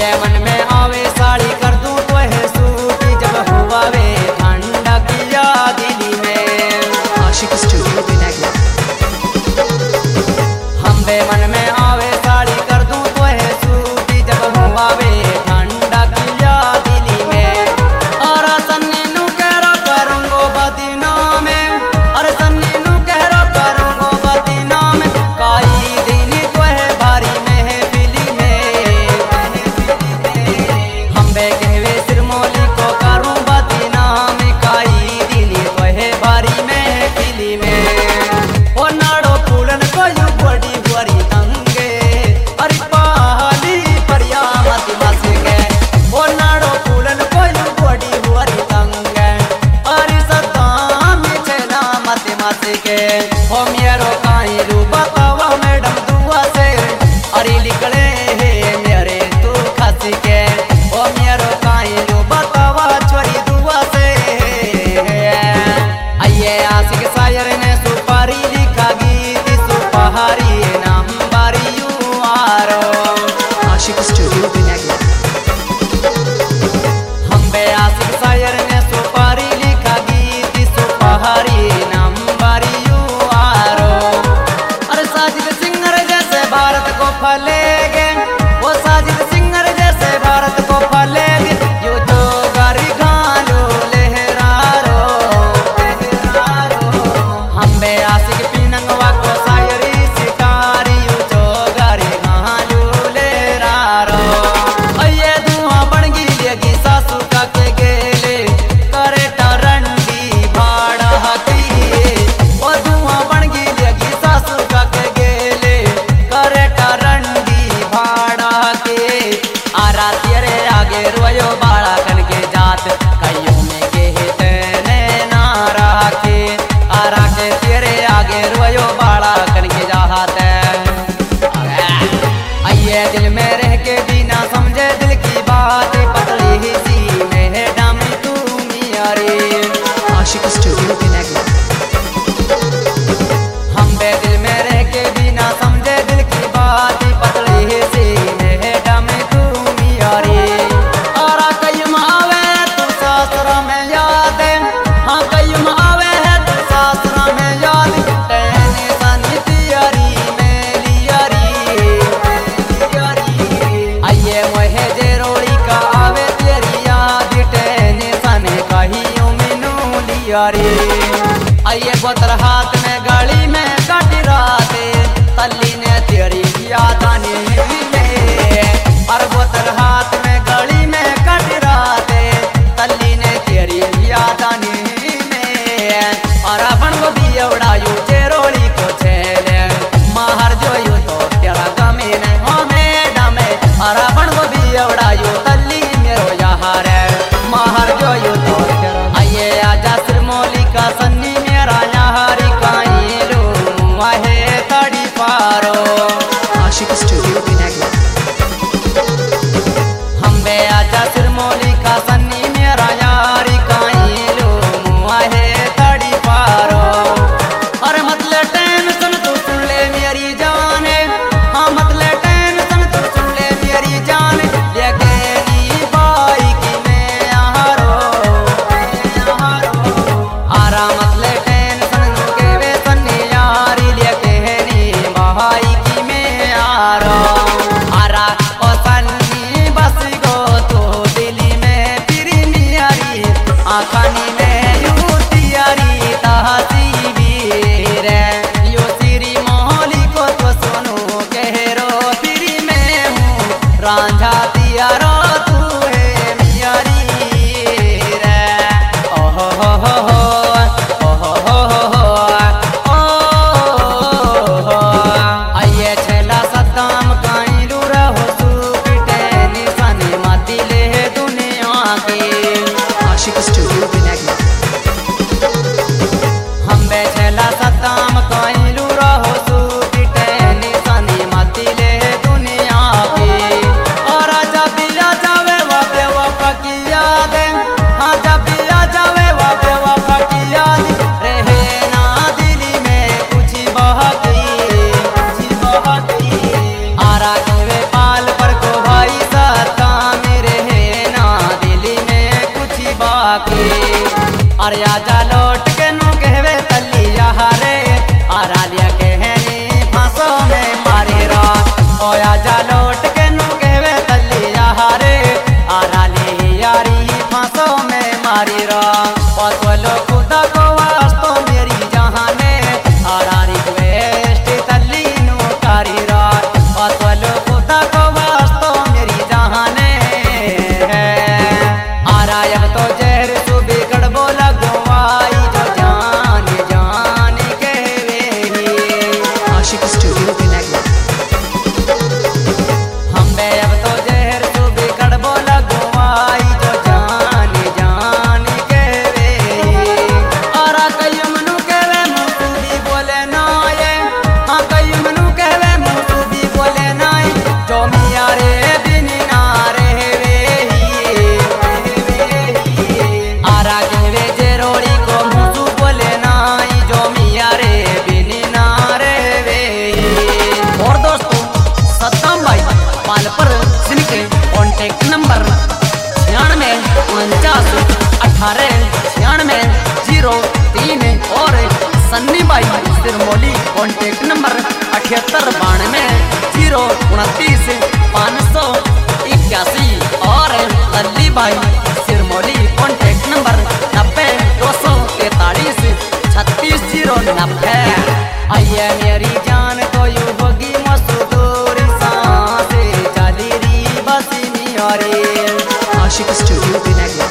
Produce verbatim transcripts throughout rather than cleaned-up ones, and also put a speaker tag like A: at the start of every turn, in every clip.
A: आइए मन में आवे साड़ी कर दूं तो है सूटी जब हुआ वे ठंडा किया दिली में।
B: आशिक स्टूडियो बेनागला।
A: हम बे मन में आवे साड़ी कर दूं तो है सूटी जब हुआ वे ठंडा किया दिली में। और सन्नी नु कहरा करूंगो बदीना में, और सन्नी नु कहरा करूंगो बदीना में। काई दिन तो है भारी महफिली में, हम बे कहवे सिरमौली को करूं बदीना में। काई दिन तो है भारी महफिली में। ओ नाड़ो फूलन को यू बड़ी बड़ी तंगे, अरे पहाली परिया मत मस के। ओ नाड़ो फूलन को यू बड़ी बड़ी तंगे, अरे सदाम छेना मत मस के। ओ मेरो काई रू बतावा मैडम दुआ से, अरे लिखले हे मेरे तू खस के। ओ मेरो काई रू बतावा छोरी दुआ से। आइए आशिक शायर ने सुपारी लिखा गीत सुपहारी नाम बारी यू आरो।
B: आशिक स्टूडियो बेनागला।
A: हम बे आशिक शायर ने सुपारी लिखा गीत सुपहारी नाम बारी यू आरो। अरे साजिद सिंगर जैसे भारत को फलेगे, वो साजिद सिंगर जैसे भारत को फलेगे। यो जो गारी गालो लहरारो लहरारो। हम बे आशिक पीनंगवा को शायरी सितारी यू जो गारी गालो लहरारो। अये धुआं बन गिलेगी सासू का के गेले, करे टरंडी भाड़ा हकी। ओ धुआं बन गिलेगी सासू का के गेले, करे टरंडी भाड़ा के। आरा तेरे आगे रोयो बाड़ा कन के जात, कईयों में के तेने ना राखे। आरा के तेरे आगे रोयो बाड़ा कन के जात। आइए दिल में रह के बिना समझे दिल की बात, पतली ही सी में डम तू मियारे।
B: आशिक स्टूडियो बेनागला।
A: हम बे दिल में रह के बिना समझे दिल की बात, पतली ही सी में डम तू मियारे। और कईम आवे तू सासरा में याद, हाँ कईम आवे है तू सासरा में याद। कहने सनी तियारी में लियारी लियारी। आइए मोहे जेरोड़ी का आवे तेरी याद, कहने सने कहियो मिनू लियारी। आइए बोतल हाथ में गली में काटी राते, तल्ली ने तेरी याद आने में। और बोतल हाथ में गली में काटी राते, तल्ली ने तेरी याद आने में। और अपन को भी उड़ायू चेरोली को छेले, माहर जोयू तो तेरा गमे ने हो मैडम। और अपन को भी उड़ायू तल्ली मेरो यार माहर जोयू तो तेरा। आइए आजा सिरमौली का सन्नी मेरा यारी काई रू वाहे तड़ी पारो।
B: आशिक स्टूडियो बेनागला।
A: हम बे आजा सिरमौली का सन्नी मेरा यारी काई रू वाहे तड़ी पारो। और मतलब टेंशन तू सुन ले मेरी जाने, हाँ मतलब टेंशन तू सुन ले मेरी जाने। लेके नी बाई की मैं आरो आरो। आरा मतलब टेंशन के वे सन्नी यारी, लेके नी बाई की मैं आरो। आरा ओ सन्नी बस गो तो दिली में फिरी मियारी, आखानी में यू तियारी तहसी वीर। यो सिरी मोहली को तो सुनो कहरो फिरी में हूँ, रांझा तियारो तू है मियारी रे। ओहो हो हो हो ओहो हो हो हो ओहो। आइए छेला सद्दाम काई रू रहो सुपिटे निशानी माती ले दुनिया के।
B: आशिक स्टूडियो बेनागला।
A: हम बे छेला सद्दाम काई रू रहो सुपिटे निशानी माती ले दुनिया के। और आजा लौट के नु कहवे तल्ली हारे आरा ले यारी फांसो में मारी रा पतवलो खुदा को वास्तो मेरी जहाने आरा रिक्वेस्ट तल्ली नु कारी रा पतवलो खुदा को वास्तो मेरी जहाने आरा अब तो जहर सुबह गड़बो लगवाई जो जान जान कहवे ही
B: Ashik Studio Vinagma.
A: हम बे अब तो जहर सुबह गड़बो लगवाई जो जान जान कहवे ही आरा कई मनु कहवे मुसुबी बोले ना ये हाँ कई मनु कहवे मुसुबी बोले ना जो मिया रे बिन ना रहवे ही आरा कहवे जे रोड़ी को मुसु बोले ना जो मिया रे बिन ना रहवे ही और दोस्तों सत्तम भाई पालपर जिनके कॉन्टेक्ट नंबर छियानवे उनचास अठारह छियानवे जीरो तीन और सन्नी बाई सिरमौली कॉन्टेक्ट नंबर अठहत्तर बानवे जीरो उनतीस पाँच सौ इक्यासी और लल्ली बाई सिरमौली कॉन्टेक्ट नंबर नब्बे दो सौ तैतालीस छत्तीस जीरो नब्बे आइए मेरी जान तो यू होगी मसूदूरी सांसे जाली री बसी और
B: Ashik Studio Vinagma.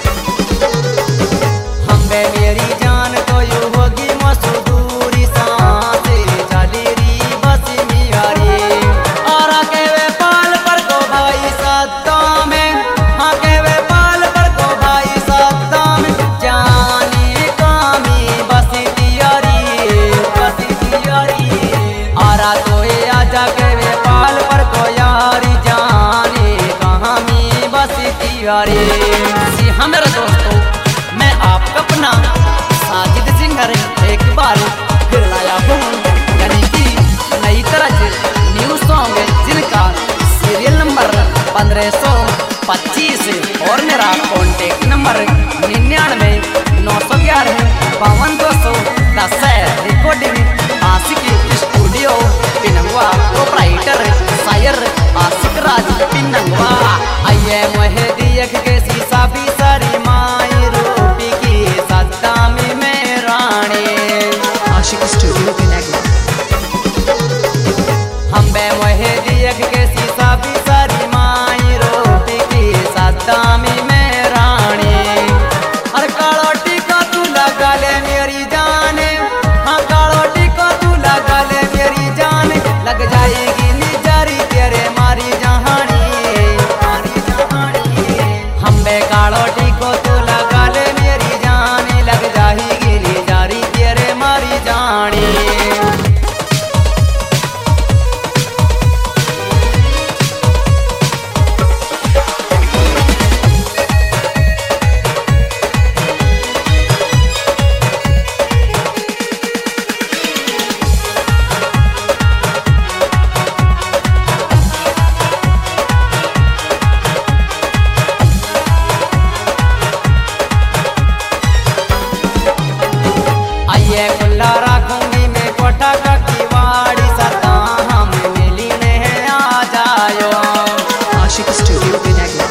A: हम बे मेरी जान तो यू होगी मसूदूरी सांसे जाली री बसी मियारी आरा कहवे पाल पर को भाई सत्ता में हाँ कहवे पाल पर को भाई सत्ता में जानी कामी बसी तियारी बसी तियारी आरा तो ये आजा कहवे पाल पर को यारी जाने कहाँ मी बसी तियारी जी हाँ मेरे दोस्तों मैं आपका अपना साजिद सिंगर एक बार फिर लाया हूँ यानी कि नई तरह से न्यू सॉन्ग जिनका सीरियल नंबर पंद्रह सौ पच्चीस और मेरा कॉन्टेक्ट नंबर निन्यानवे नौ सौ ग्यारह बावन दो सौ दस है recording Ashiq studio Pinangwa proprietor शायर आशिक राज पिनंगवा आइए मोहे दियक के शीशा भी सारी माई रूपी की सद्दामी में रानी
B: Ashik Studio Vinagma.
A: हम बे मोहे दियक के शीशा भी सारी माई रूपी की सद्दामी में रानी हर कालो टीका तू लगा ले मेरी जाने हाँ कालो टीका तू लगा ले मेरी जाने लग जाएगी निजारी तेरे मारी जहानी मारी जहानी हम बे कालो टीको तू लगा ले मेरी जाने लग जाएगी निजारी तेरे मारी जानी आइए खुला रखूंगी मैं कोठा का किवाड़ी सदा हम मिलने आ जायो
B: Ashik Studio Vinagma.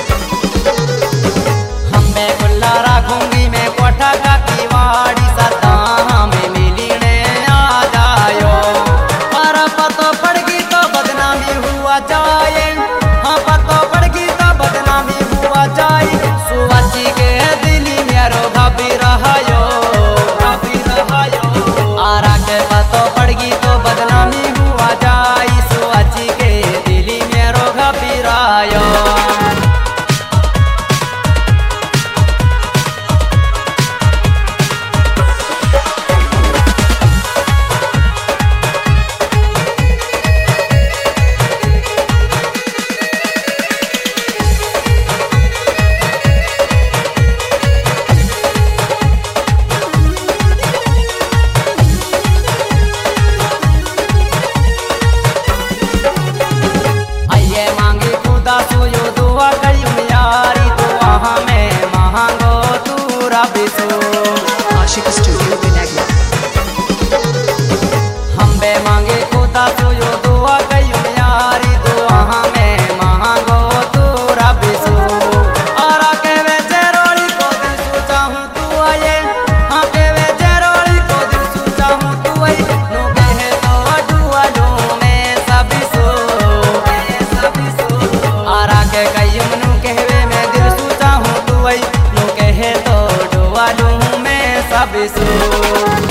A: हम मैं खुला रखूंगी मैं कोठा का किवाड़ी सदा हम मिलने आ जायो पर पतो पड़गी तो बदनामी हुआ जाए हाँ पतो पड़गी तो बदनामी हुआ जाए सुवाची के दिली मेरो भाभी रहायो भाभी रहायो आरा के पतो पड़गी तो बदनामी हुआ जाए सुवाची के दिली मेरो भाभी रहायो आइए मांगे खुदा बेसो